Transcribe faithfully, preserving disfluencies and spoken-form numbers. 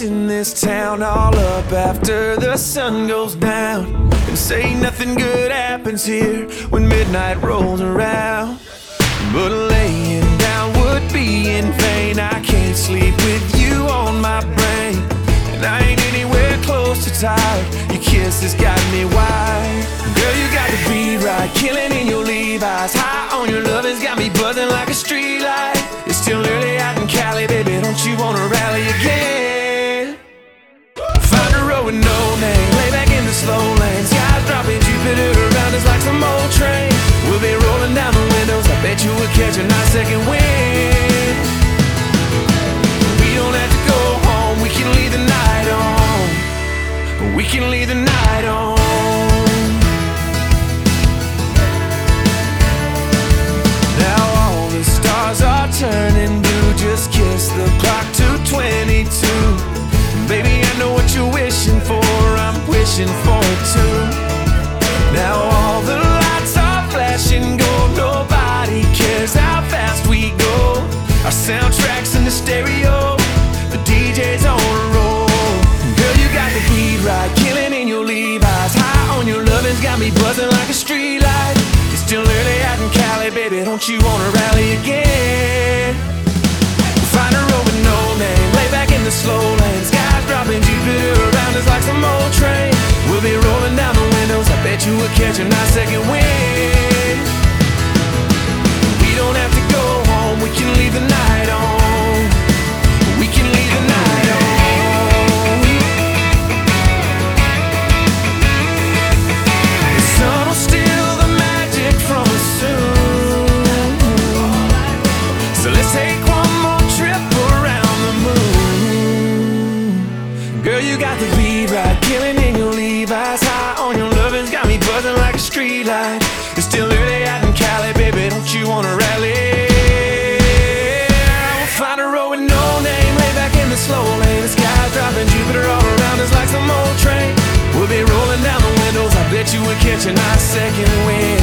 in this town all up after the sun goes down, and say nothing good happens here when midnight rolls around. But laying down would be in vain. I can't sleep with you on my brain, and I ain't anywhere close to tired. Your kiss has got me wired. Girl, you got the beat right, killing in your Levi's. High on your love has got me buzzing like a street light. It's still early out in Cali, baby, don't you wanna rally again? Find a road with no name, lay back in the slow lane. Skies dropping, Jupiter around us like some old train. We'll be rolling down the windows, I bet you we'll catch a nice second wind. We don't have to go home, we can leave the night on. We can leave the night on. Now all the stars are turning blue. Just kiss the clock to twenty-two. Baby, I know what you're wishing for, I'm wishing for it too. Now all the lights are flashing gold. Nobody cares how fast we go. Our soundtrack's in the stereo, the D J's on a roll. Girl, you got the beat right, killing in your Levi's. High on your lovin's got me buzzing like a street light. It's still early out in Cali, baby, don't you wanna rally again? Find a road with no name, lay back in the slow lane. Skies dropping, Jupiter around us like some old train. We'll be rolling down the windows, I bet you we'll catch a nice second wind. We don't have to go home, we can leave the night on. We can leave the night on. The sun will steal the magic from us soon, so let's take one more trip around the moon. Girl, you got the beat right, killing in your Levi's. High on your lovin's got me buzzing like a street light. It's still early out in Cali, baby, don't you wanna rally? We'll find a road with no name, lay back in the slow lane. The sky's dropping, Jupiter all around us like some old train. We'll be rolling down the windows, I bet you we'll catch a nice second wind.